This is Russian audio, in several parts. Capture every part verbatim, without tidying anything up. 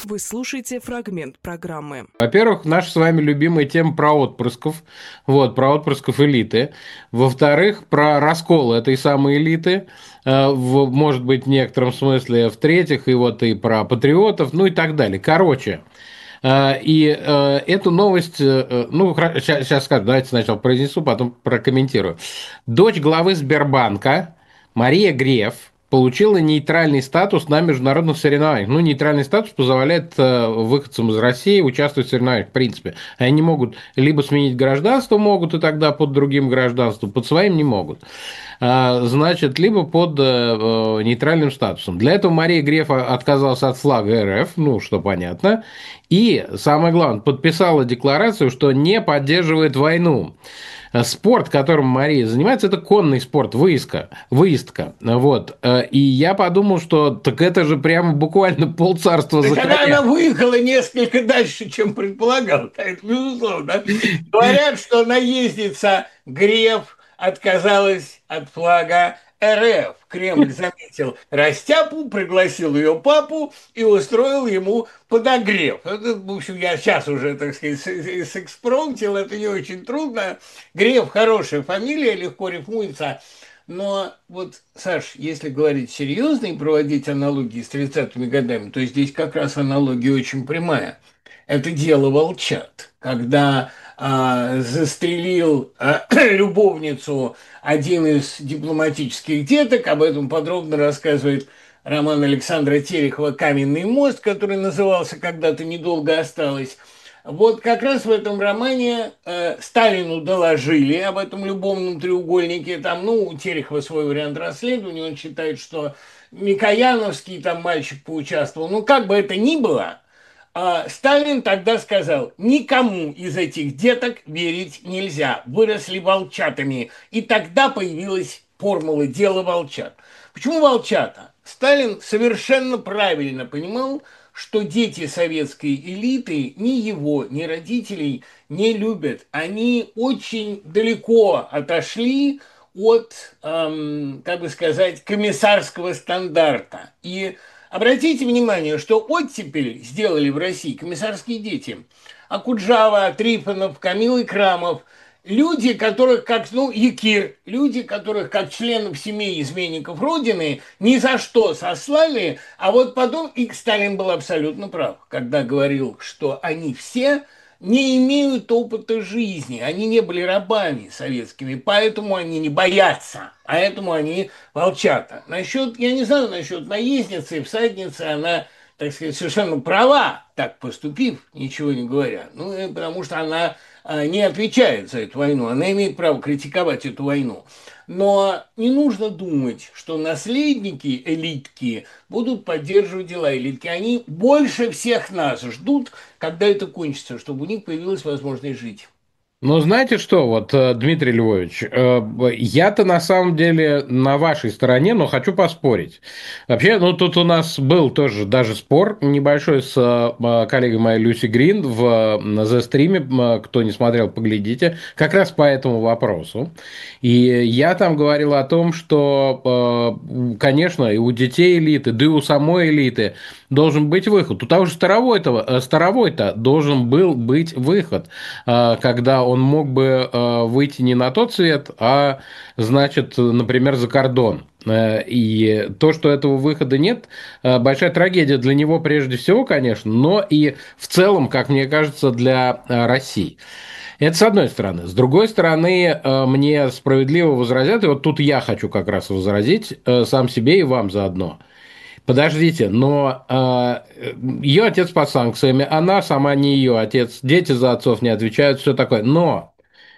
Вы слушаете фрагмент программы. Во-первых, наша с вами любимая тема про отпрысков, вот, про отпрысков элиты. Во-вторых, про раскол этой самой элиты, э, в, может быть, в некотором смысле. В-третьих, и вот и про патриотов, ну и так далее. Короче, э, и э, эту новость, э, ну, сейчас, сейчас скажу, давайте сначала произнесу, потом прокомментирую. Дочь главы Сбербанка Мария Греф получила нейтральный статус на международных соревнованиях. Ну, нейтральный статус позволяет э, выходцам из России участвовать в соревнованиях, в принципе. Они могут либо сменить гражданство, могут и тогда под другим гражданством, под своим не могут. А, значит, либо под э, э, нейтральным статусом. Для этого Мария Греф отказалась от флага РФ, ну, что понятно. И, самое главное, подписала декларацию, что не поддерживает войну. Спорт, которым Мария занимается, это конный спорт, выездка, выездка. Вот. И я подумал, что так это же прямо буквально полцарства Так за она, коня. она выехала несколько дальше, чем предполагал, это безусловно. Говорят, что наездница Греф отказалась от флага РФ. Кремль заметил растяпу, пригласил ее папу и устроил ему подогрев. Это, в общем, я сейчас уже, так сказать, сэкспромтил, это не очень трудно. Греф хорошая фамилия, легко рифмуется. Но вот, Саш, если говорить серьезно и проводить аналогии с тридцатыми годами, то здесь как раз аналогия очень прямая. Это дело волчат, когда а, застрелил а, любовницу один из дипломатических деток, об этом подробно рассказывает роман Александра Терехова «Каменный мост», который назывался «Когда-то недолго осталось». Вот как раз в этом романе э, Сталину доложили об этом любовном треугольнике. Там, ну, у Терехова свой вариант расследования. Он считает, что Микояновский там мальчик поучаствовал. Ну, как бы это ни было, э, Сталин тогда сказал, никому из этих деток верить нельзя. Выросли волчатами. И тогда появилась формула «дело волчат». Почему волчата? Сталин совершенно правильно понимал, что дети советской элиты ни его, ни родителей не любят. Они очень далеко отошли от, эм, как бы сказать, комиссарского стандарта. И обратите внимание, что оттепель сделали в России комиссарские дети. Акуджава, Трифонов, Камил Икрамов – люди, которых как, ну, Якир, люди, которых как членов семей изменников Родины ни за что сослали, а вот потом, и Сталин был абсолютно прав, когда говорил, что они все не имеют опыта жизни, они не были рабами советскими, поэтому они не боятся, поэтому они волчата. Насчет, я не знаю, насчет наездницы, всадницы, она, так сказать, совершенно права, так поступив, ничего не говоря, ну, потому что она не отвечает за эту войну, она имеет право критиковать эту войну. Но не нужно думать, что наследники элитки будут поддерживать дела элитки. Они больше всех нас ждут, когда это кончится, чтобы у них появилась возможность жить. Ну, знаете что, вот, э, Дмитрий Львович, э, я-то на самом деле на вашей стороне, но хочу поспорить. Вообще, ну, тут у нас был тоже даже спор небольшой с э, коллегой моей Люси Грин в The-стриме, кто не смотрел, поглядите, как раз по этому вопросу. И я там говорил о том, что, э, конечно, и у детей элиты, да и у самой элиты должен быть выход. У того же Старовой-то, Старовой-то должен был быть выход, э, когда он мог бы э, выйти не на тот свет, а, значит, например, за кордон. Э, и то, что этого выхода нет, э, большая трагедия для него прежде всего, конечно, но и в целом, как мне кажется, для э, России. Это с одной стороны. С другой стороны, э, мне справедливо возразят, и вот тут я хочу как раз возразить э, сам себе и вам заодно. Подождите, но э, ее отец под санкциями, она сама не ее отец, дети за отцов не отвечают, все такое. Но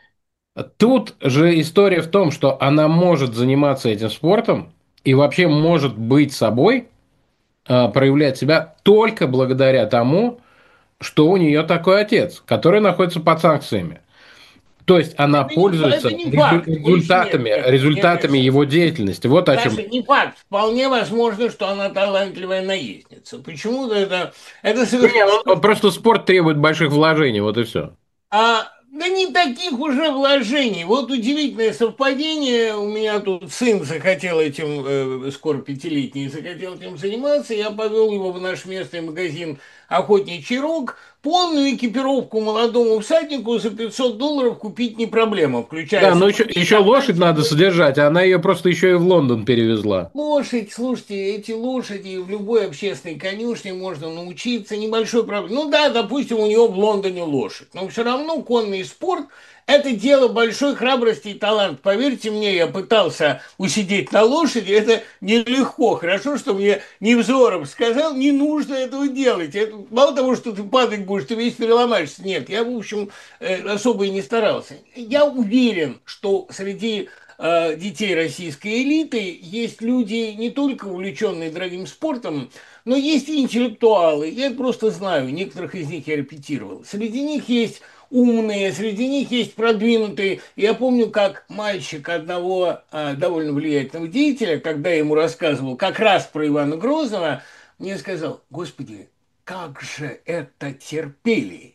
тут же история в том, что она может заниматься этим спортом и вообще может быть собой, э, проявлять себя только благодаря тому, что у нее такой отец, который находится под санкциями. То есть она Это не, пользуется это не факт. Больше нет, результатами, нет, нет, нет, результатами нет. его деятельности. Вот о чем. Даже не факт. Вполне возможно, что она талантливая наездница. Почему-то это, это Не, совершенно... он- он просто спорт требует больших вложений, вот и все. А, Да не таких уже вложений. Вот удивительное совпадение. У меня тут сын захотел этим, э, скоро пятилетний, захотел этим заниматься. Я повел его в наш местный магазин «Охотничий рог». Полную экипировку молодому всаднику за пятьсот долларов купить не проблема, включая... Да, но еще, еще лошадь надо содержать, а она ее просто еще и в Лондон перевезла. Лошадь, слушайте, эти лошади в любой общественной конюшне можно научиться, небольшой проблем. Ну да, допустим, у нее в Лондоне лошадь, но все равно конный спорт – это дело большой храбрости и таланта. Поверьте мне, я пытался усидеть на лошади, это нелегко. Хорошо, что мне Невзоров сказал, не нужно этого делать. Это, мало того, что ты падать будешь, ты весь переломаешься. Нет, я, в общем, э, особо и не старался. Я уверен, что среди э, детей российской элиты есть люди, не только увлеченные дорогим спортом, но есть и интеллектуалы. Я это просто знаю, некоторых из них я репетировал. Среди них есть умные, среди них есть продвинутые. Я помню, как мальчик одного а, довольно влиятельного деятеля, когда я ему рассказывал как раз про Ивана Грозного, мне сказал: «Господи, как же это терпели!»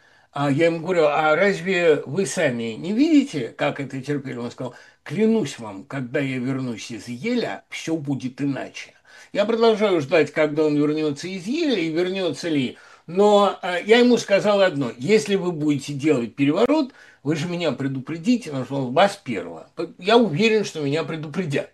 А я ему говорю: «А разве вы сами не видите, как это терпели?» Он сказал: «Клянусь вам, когда я вернусь из Еля, все будет иначе». Я продолжаю ждать, когда он вернется из Еля и вернется ли. Но э, я ему сказал одно: если вы будете делать переворот, вы же меня предупредите, потому что он вас первого. Я уверен, что меня предупредят.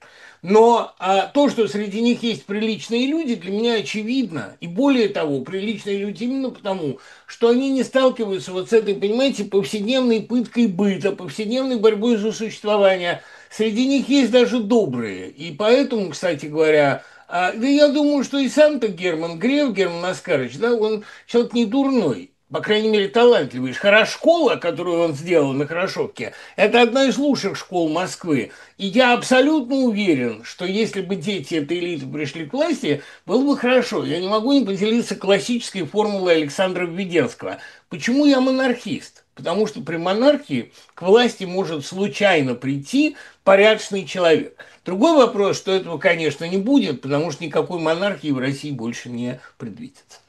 Но а, то, что среди них есть приличные люди, для меня очевидно. И более того, приличные люди именно потому, что они не сталкиваются вот с этой, понимаете, повседневной пыткой быта, повседневной борьбой за существование. Среди них есть даже добрые. И поэтому, кстати говоря, а, да я думаю, что и сам-то Герман Греф, Герман Оскарович, да, он человек не дурной. По крайней мере, талантливый. Хорошкола, которую он сделал на Хорошовке, это одна из лучших школ Москвы. И я абсолютно уверен, что если бы дети этой элиты пришли к власти, было бы хорошо. Я не могу не поделиться классической формулой Александра Введенского. Почему я монархист? Потому что при монархии к власти может случайно прийти порядочный человек. Другой вопрос, что этого, конечно, не будет, потому что никакой монархии в России больше не предвидится.